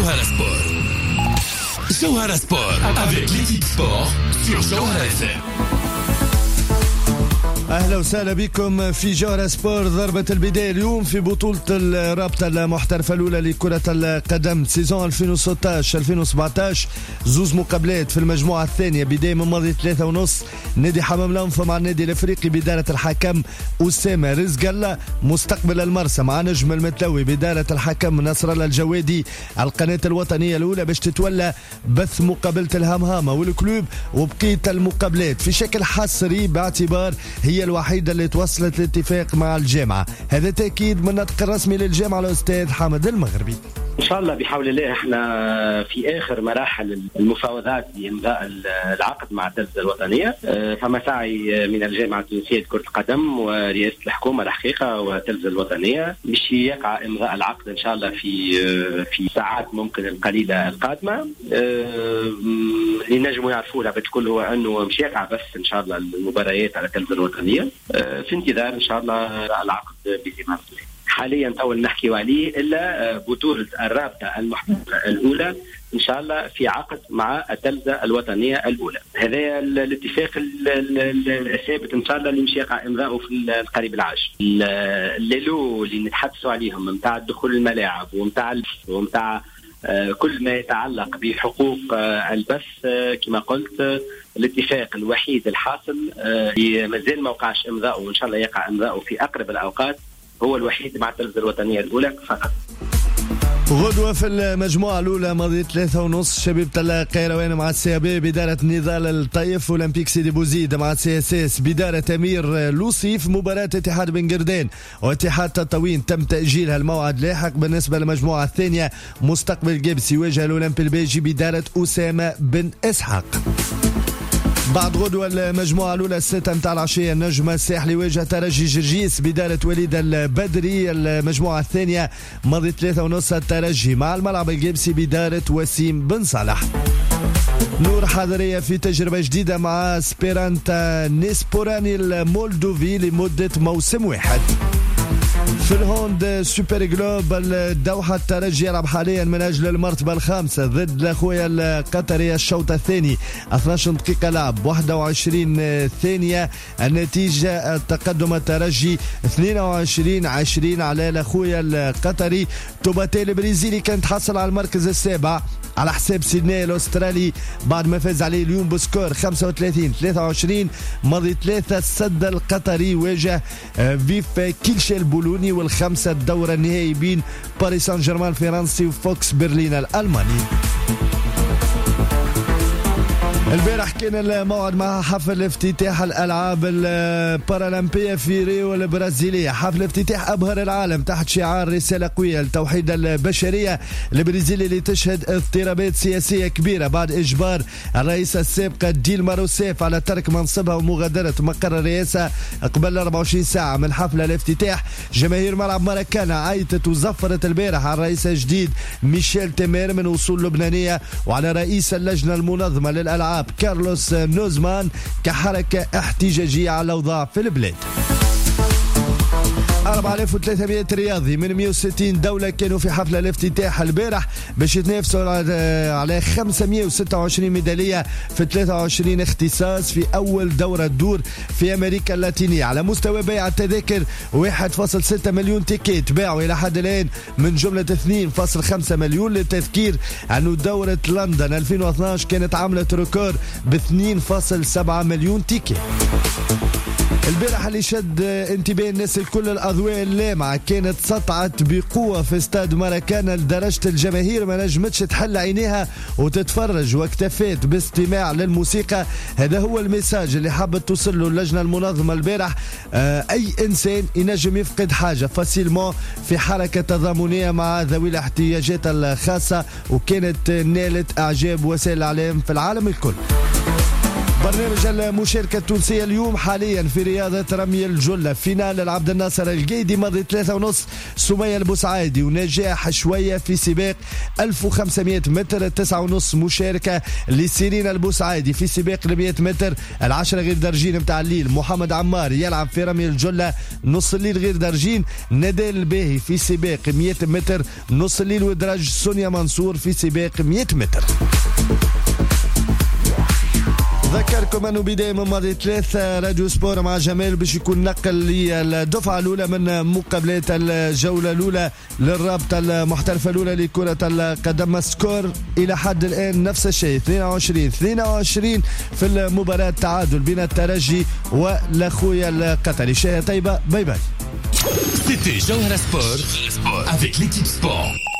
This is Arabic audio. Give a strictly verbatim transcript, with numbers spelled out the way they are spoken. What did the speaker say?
Jawhara Sport. Jawhara Sport avec l'équipe sport sur Jawhara F M. أهلا وسهلا بكم في جوهرة سبور. ضربة البداية اليوم في بطولة الرابطة المحترفة الأولى لكرة القدم سيزون ألفين وستة عشر ألفين وسبعة عشر. زوز مقابلات في المجموعة الثانية بداية من ماضي ثلاثة ونص. نادي حمام الأنفة مع النادي الأفريقي بدارة الحكم أسامة رزق الله. مستقبل المرسى مع نجم المتلوي بدارة الحكم نصر الله الجوادي. القناة الوطنية الأولى باش تتولى بث مقابلة الهمهامة والكلوب وبقية المقابلات في شكل حصري باعتبار هي الوحيدة اللي توصلت لاتفاق مع الجامعة. هذا تأكيد من النطق الرسمي للجامعة الأستاذ حمد المغربي. إن شاء الله بحول الله احنا في آخر مراحل المفاوضات لإمضاء العقد مع التلفزة الوطنية. فما سعي من الجامعة التونسية لكرة القدم ورئاسة الحكومة الحقيقة والتلفزة الوطنية باش يقع إمضاء العقد إن شاء الله في في ساعات ممكن القليلة القادمة. اللي نجموا يعرفوه بتقول هو أنه مش يقع بس إن شاء الله المباريات على التلفزة الوطنية في انتظار إن شاء الله العقد بإمضاء. حاليا طول نحكي عليه إلا بطولة الرابطة المحترفة الأولى إن شاء الله في عقد مع التلفزة الوطنية الأولى. هذا الاتفاق الثابت إن شاء الله اللي مش يقع إمضاؤه في القريب العاجل. الليلو اللي نتحدثوا عليهم متاع دخول الملاعب ومتاع ومتاع كل ما يتعلق بحقوق البث كما قلت الاتفاق الوحيد الحاصل مازال ما وقعش إمضاؤه وإن شاء الله يقع إمضاؤه في أقرب الأوقات هو الوحيد مع التلفزة الوطنية الأولى فقط. غدوة في المجموعة الأولى ماضي ثلاثة ونص شبيبة القيروان مع السي بي بدارة نضال الطيف والأولمبيك سيدي بوزيد مع السي اس اس بدارة أمير لوصيف. مباراة اتحاد بن قردان واتحاد تطاوين تم تأجيلها الموعد لاحق. بالنسبة للمجموعة الثانية مستقبل جبس يواجه الأولمبي البيجي بدارة أسامة بن إسحاق. بعد غدوة المجموعة الأولى الستة متاع العشية النجم الساحلي يواجه ترجي جرجيس بدارة وليد البدري. المجموعة الثانية ماضي ثلاثة ونص الترجي مع الملعب الجبسي بدارة وسيم بن صالح. نور حضرية في تجربة جديدة مع سبيرانتا نيسبوراني المولدوفي لمدة موسم واحد. في الهوند سوبر جلوب الدوحة الترجي يلعب حاليا من أجل المرتبة الخامسة ضد الأخويا القطري. الشوط الثاني اثنتي عشرة دقيقة لعب واحد وعشرين ثانية. النتيجة تقدم الترجي اثنين وعشرين عشرين على الأخويا القطري. توباتي البرازيلي كان تحصل على المركز السابع على حساب سيدني الأسترالي بعد ما فاز عليه اليوم بسكور خمسة وثلاثين ثلاثة وعشرين. ماضي ثلاثة السد القطري واجه فيف كيلشي البولوني والخمسة الدورة النهائي بين باريس سان جيرمان الفرنسي وفوكس برلين الألماني. البارح كان الموعد مع حفل افتتاح الألعاب البارالمبية في ريو البرازيلية. حفل افتتاح أبهر العالم تحت شعار رسالة قوية لتوحيد البشرية. البرازيلي اللي تشهد اضطرابات سياسية كبيرة بعد إجبار الرئيسة السابقة ديلما روسيف على ترك منصبها ومغادرة مقر الرئاسة قبل أربعة وعشرين ساعة من حفل الافتتاح. جماهير ملعب ماراكانا عيطت وزفرت البارح على الرئيس الجديد ميشيل تيمير من وصول لبنانية وعلى رئيس اللجنة المنظمة للألعاب كارلوس نوزمان كحركة احتجاجية على الأوضاع في البلاد. أربعة آلاف وثلاثمائة رياضي من مئة وستين دولة كانوا في حفل الافتتاح البارح باش يتنافسوا على خمسمئة وستة وعشرين ميدالية في ثلاثة وعشرين اختصاص في أول دورة تدور في أمريكا اللاتينية. على مستوى بيع التذاكر واحد فاصلة ستة مليون تيكيت باعوا إلى حد الآن من جملة اثنين فاصلة خمسة مليون. للتذكير أنه دورة لندن ألفين واثني عشر كانت عملت ريكورد ب اثنين فاصلة سبعة مليون تيكيت. البارح اللي شد انتباه الناس الكل الأضواء اللامعة كانت سطعت بقوة في استاد ماراكانا لدرجة الجماهير ما نجمتش تحل عينيها وتتفرج واكتفيت باستماع للموسيقى. هذا هو الميساج اللي حابت توصل له اللجنة المنظمة البارح. آه أي إنسان ينجم يفقد حاجة فاسيلمون في حركة تضامنية مع ذوي الاحتياجات الخاصة وكانت نالت إعجاب وسائل الإعلام في العالم الكل. برنامج المشاركة التونسية اليوم حاليا في رياضة رمي الجلة. فينال العبد الناصر القيدي ماضي ثلاثة ونص سمية البوسعيدي، ونجاح شوية في سباق ألف وخمسمائة متر. تسعة ونص مشاركة لسيرين البوسعيدي في سباق المئة متر. العشرة غير درجين متاع الليل محمد عمار يلعب في رمي الجلة نص الليل غير درجين. ندال الباهي في سباق مئة متر نص الليل ودرج. سونيا منصور في سباق مئة متر. ذكركم أنه بداية من ماضي ثلاثة راديو سبور مع جمال باش يكون نقل للدفعة الأولى من مقابلات الجولة الأولى للرابطة المحترفة الأولى لكرة القدم. سكور إلى حد الآن نفس الشيء اثنين وعشرين اثنين وعشرين في المباراة تعادل بين الترجي والأخويا القطري. شاهد طيبة، باي باي. C'était Jawhara Sport avec l'équipe sport.